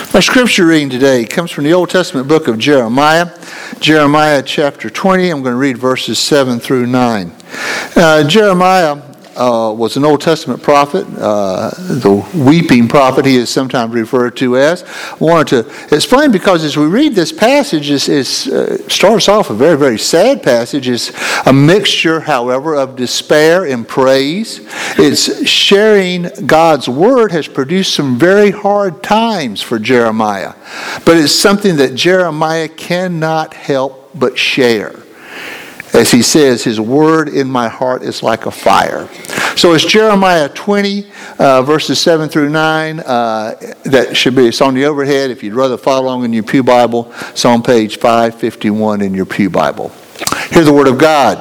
Our scripture reading today comes from the Old Testament book of Jeremiah. Jeremiah chapter 20, I'm going to read verses 7 through 9. Jeremiah was an Old Testament prophet, the weeping prophet he is sometimes referred to as. I wanted to explain because as we read this passage, it starts off a very, very sad passage. It's a mixture, however, of despair and praise. It's sharing God's word has produced some very hard times for Jeremiah, but it's something that Jeremiah cannot help but share. As he says, his word in my heart is like a fire. So it's Jeremiah 20, verses 7 through 9. It's on the overhead. If you'd rather follow along in your pew Bible, it's on page 551 in your pew Bible. Hear the word of God.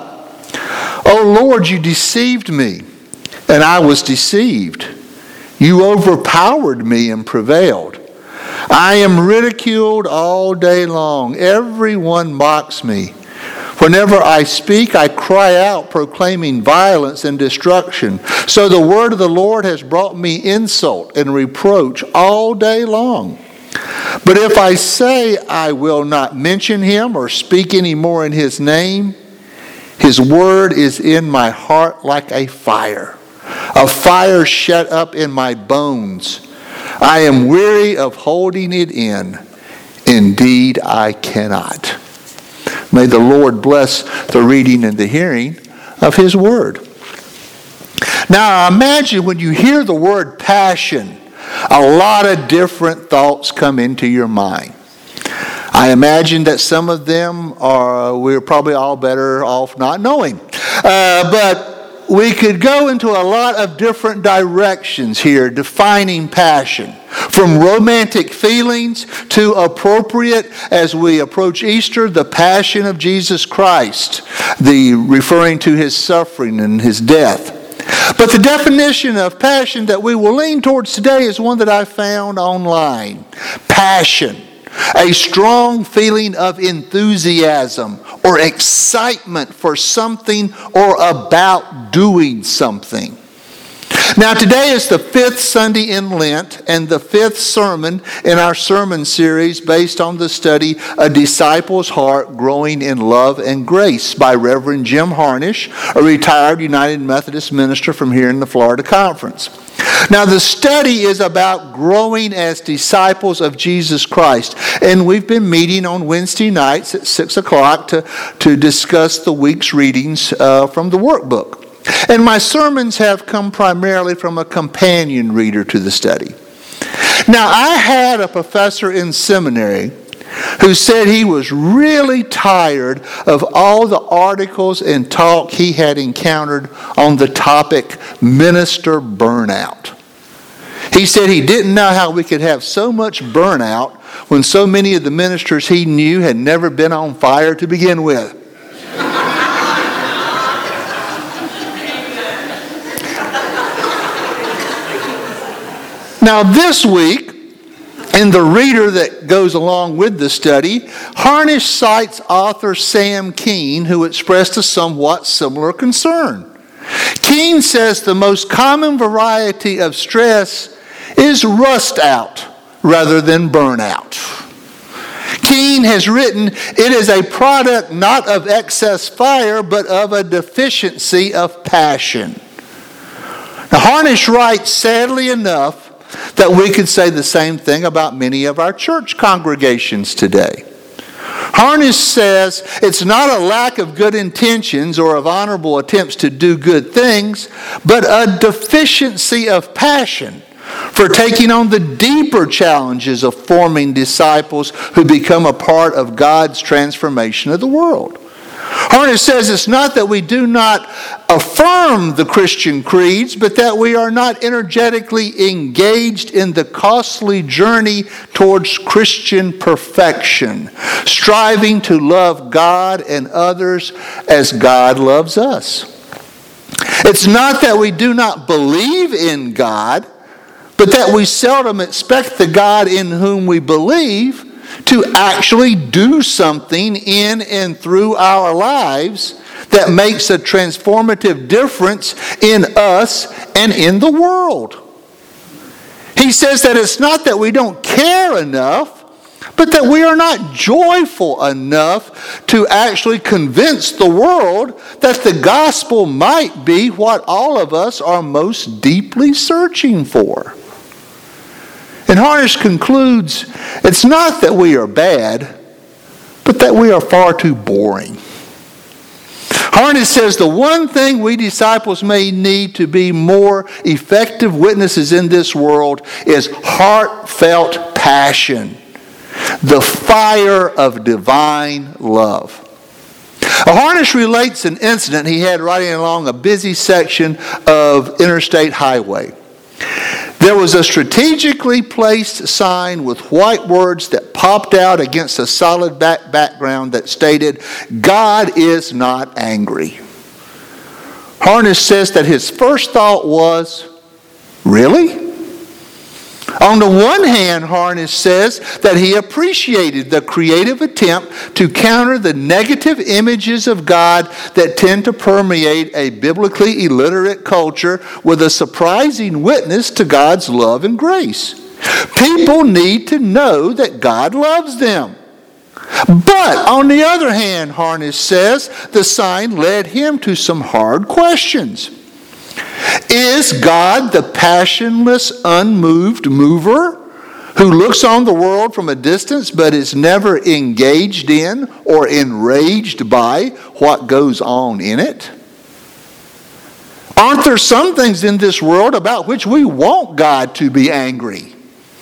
O Lord, you deceived me, and I was deceived. You overpowered me and prevailed. I am ridiculed all day long. Everyone mocks me. Whenever I speak, I cry out, proclaiming violence and destruction. So the word of the Lord has brought me insult and reproach all day long. But if I say I will not mention him or speak any more in his name, his word is in my heart like a fire shut up in my bones. I am weary of holding it in. Indeed, I cannot. May the Lord bless the reading and the hearing of his word. Now, imagine when you hear the word passion, a lot of different thoughts come into your mind. I imagine that some of them we're probably all better off not knowing. But we could go into a lot of different directions here defining passion. From romantic feelings to appropriate, as we approach Easter, the passion of Jesus Christ, referring to his suffering and his death. But the definition of passion that we will lean towards today is one that I found online. Passion, a strong feeling of enthusiasm or excitement for something or about doing something. Now today is the 5th Sunday in Lent and the 5th sermon in our sermon series based on the study A Disciple's Heart Growing in Love and Grace by Reverend Jim Harnish, a retired United Methodist minister from here in the Florida Conference. Now the study is about growing as disciples of Jesus Christ, and we've been meeting on Wednesday nights at 6 o'clock to discuss the week's readings from the workbook. And my sermons have come primarily from a companion reader to the study. Now, I had a professor in seminary who said he was really tired of all the articles and talk he had encountered on the topic minister burnout. He said he didn't know how we could have so much burnout when so many of the ministers he knew had never been on fire to begin with. Now this week, in the reader that goes along with the study, Harnish cites author Sam Keene, who expressed a somewhat similar concern. Keene says the most common variety of stress is rust out rather than burnout. Keene has written, it is a product not of excess fire, but of a deficiency of passion. Now Harnish writes, sadly enough, that we could say the same thing about many of our church congregations today. Harnish says it's not a lack of good intentions or of honorable attempts to do good things, but a deficiency of passion for taking on the deeper challenges of forming disciples who become a part of God's transformation of the world. Harnish says it's not that we do not affirm the Christian creeds, but that we are not energetically engaged in the costly journey towards Christian perfection, striving to love God and others as God loves us. It's not that we do not believe in God, but that we seldom expect the God in whom we believe to actually do something in and through our lives that makes a transformative difference in us and in the world. He He says that it's not that we don't care enough, but that we are not joyful enough to actually convince the world that the gospel might be what all of us are most deeply searching for. And Harnish concludes, it's not that we are bad, but that we are far too boring. Harnish says the one thing we disciples may need to be more effective witnesses in this world is heartfelt passion, the fire of divine love. Harnish relates an incident he had riding along a busy section of interstate highway. There was a strategically placed sign with white words that popped out against a solid background that stated, "God is not angry." Harnish says that his first thought was, really? On the one hand, Harnish says that he appreciated the creative attempt to counter the negative images of God that tend to permeate a biblically illiterate culture with a surprising witness to God's love and grace. People need to know that God loves them. But on the other hand, Harnish says, the sign led him to some hard questions. Is God the passionless, unmoved mover who looks on the world from a distance but is never engaged in or enraged by what goes on in it? Aren't there some things in this world about which we want God to be angry?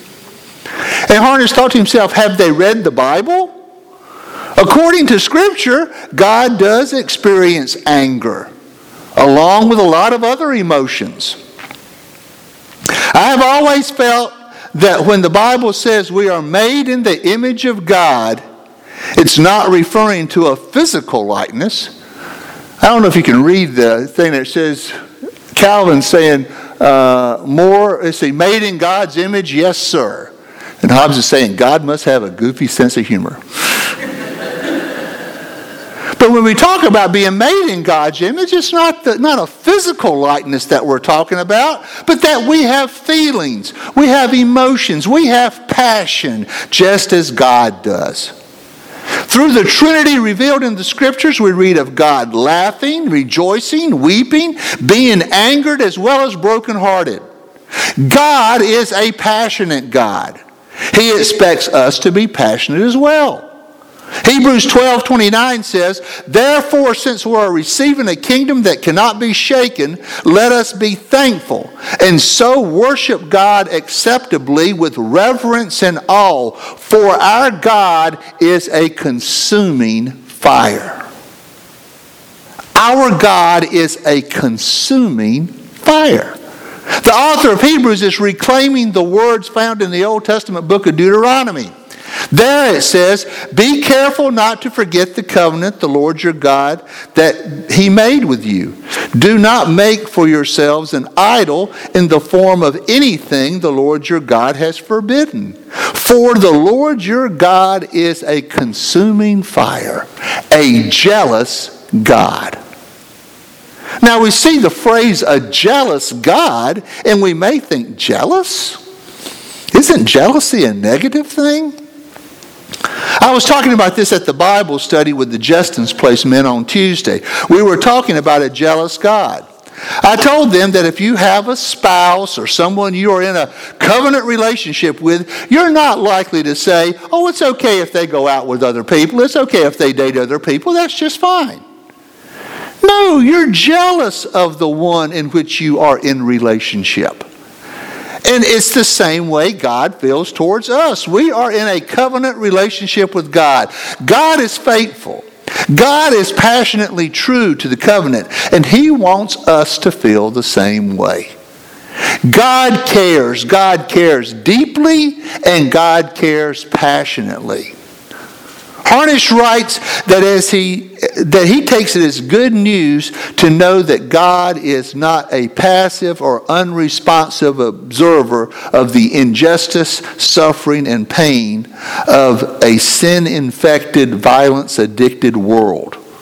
And Harnish thought to himself, have they read the Bible? According to Scripture, God does experience anger, along with a lot of other emotions. I have always felt that when the Bible says we are made in the image of God, it's not referring to a physical likeness. I don't know if you can read the thing that says, Calvin saying, made in God's image, yes, sir. And Hobbes is saying, God must have a goofy sense of humor. But when we talk about being made in God's image, it's not a physical likeness that we're talking about, but that we have feelings, we have emotions, we have passion, just as God does. Through the Trinity revealed in the Scriptures, we read of God laughing, rejoicing, weeping, being angered, as well as brokenhearted. God is a passionate God. He expects us to be passionate as well. Hebrews 12:29 says, therefore, since we are receiving a kingdom that cannot be shaken, let us be thankful, and so worship God acceptably with reverence and awe, for our God is a consuming fire. Our God is a consuming fire. The author of Hebrews is reclaiming the words found in the Old Testament book of Deuteronomy. There it says, be careful not to forget the covenant the Lord your God that he made with you. Do not make for yourselves an idol in the form of anything the Lord your God has forbidden. For the Lord your God is a consuming fire, a jealous God. Now we see the phrase a jealous God, and we may think, jealous? Isn't jealousy a negative thing? I was talking about this at the Bible study with the Justin's Place men on Tuesday. We were talking about a jealous God. I told them that if you have a spouse or someone you are in a covenant relationship with, you're not likely to say, oh, it's okay if they go out with other people. It's okay if they date other people. That's just fine. No, you're jealous of the one in which you are in relationship. And it's the same way God feels towards us. We are in a covenant relationship with God. God is faithful. God is passionately true to the covenant, and he wants us to feel the same way. God cares deeply, and God cares passionately. Harnish writes that he takes it as good news to know that God is not a passive or unresponsive observer of the injustice, suffering, and pain of a sin-infected, violence-addicted world.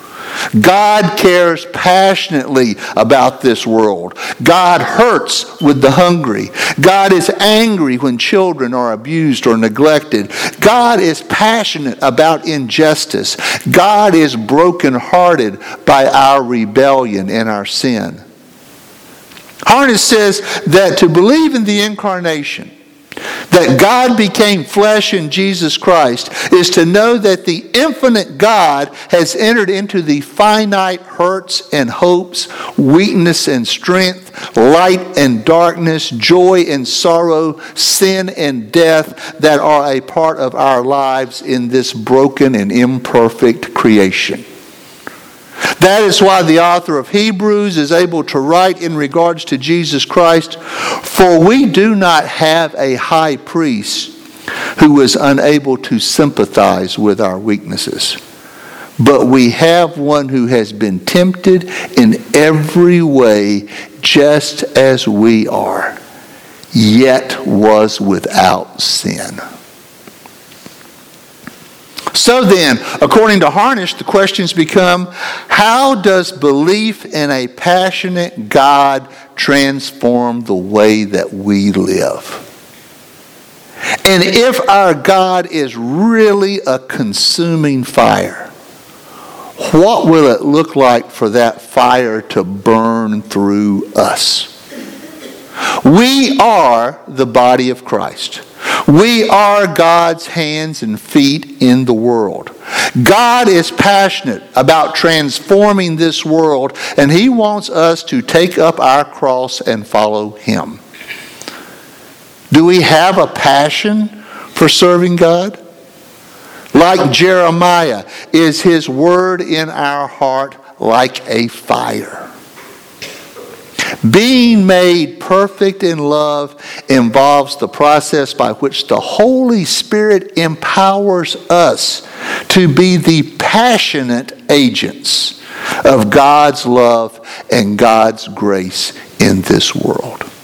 God cares passionately about this world. God hurts with the hungry. God is angry when children are abused or neglected. God is passionate about injustice. God is brokenhearted by our rebellion and our sin. Harness says that to believe in the incarnation, that God became flesh in Jesus Christ, is to know that the infinite God has entered into the finite hurts and hopes, weakness and strength, light and darkness, joy and sorrow, sin and death that are a part of our lives in this broken and imperfect creation. That is why the author of Hebrews is able to write in regards to Jesus Christ, "For we do not have a high priest who was unable to sympathize with our weaknesses, but we have one who has been tempted in every way just as we are, yet was without sin." So then, according to Harnish, the questions become, how does belief in a passionate God transform the way that we live? And if our God is really a consuming fire, what will it look like for that fire to burn through us? We are the body of Christ. We are God's hands and feet in the world. God is passionate about transforming this world, and He wants us to take up our cross and follow Him. Do we have a passion for serving God? Like Jeremiah, is His word in our heart like a fire? Being made perfect in love involves the process by which the Holy Spirit empowers us to be the passionate agents of God's love and God's grace in this world.